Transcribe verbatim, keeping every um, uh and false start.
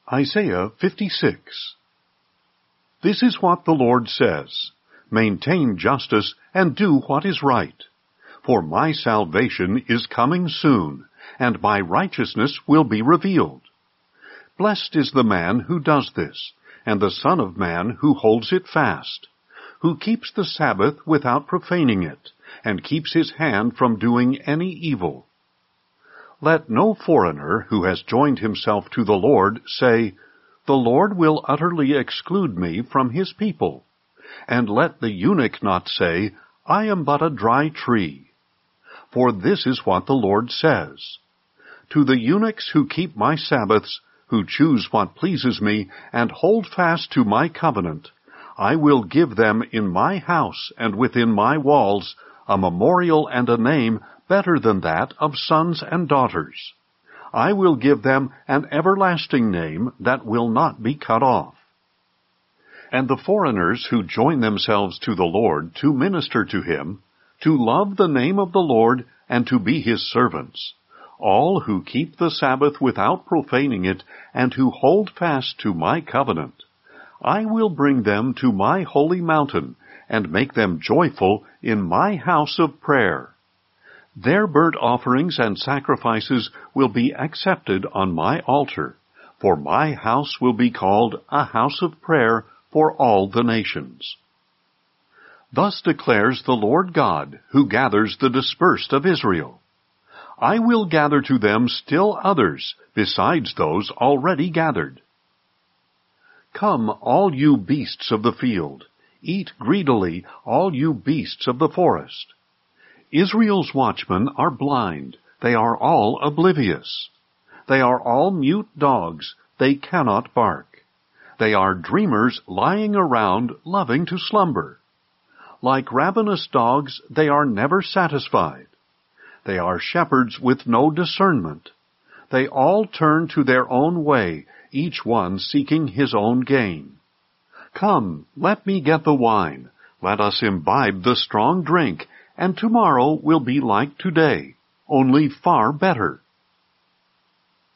Isaiah fifty-six. This is what the Lord says, Maintain justice and do what is right. For my salvation is coming soon, and my righteousness will be revealed. Blessed is the man who does this, and the Son of Man who holds it fast, who keeps the Sabbath without profaning it, and keeps his hand from doing any evil. Let no foreigner who has joined himself to the Lord say, The Lord will utterly exclude me from his people. And let the eunuch not say, I am but a dry tree. For this is what the Lord says, To the eunuchs who keep my Sabbaths, who choose what pleases me, and hold fast to my covenant, I will give them in my house and within my walls a memorial and a name better than that of sons and daughters. I will give them an everlasting name that will not be cut off. And the foreigners who join themselves to the Lord to minister to him, to love the name of the Lord and to be his servants, all who keep the Sabbath without profaning it and who hold fast to my covenant, I will bring them to my holy mountain and make them joyful in my house of prayer. Their burnt offerings and sacrifices will be accepted on my altar, for my house will be called a house of prayer for all the nations. Thus declares the Lord God, who gathers the dispersed of Israel. I will gather to them still others, besides those already gathered. Come, all you beasts of the field, eat greedily, all you beasts of the forest. Israel's watchmen are blind, they are all oblivious. They are all mute dogs, they cannot bark. They are dreamers lying around, loving to slumber. Like ravenous dogs, they are never satisfied. They are shepherds with no discernment. They all turn to their own way, each one seeking his own gain. Come, let me get the wine. Let us imbibe the strong drink, and tomorrow will be like today, only far better.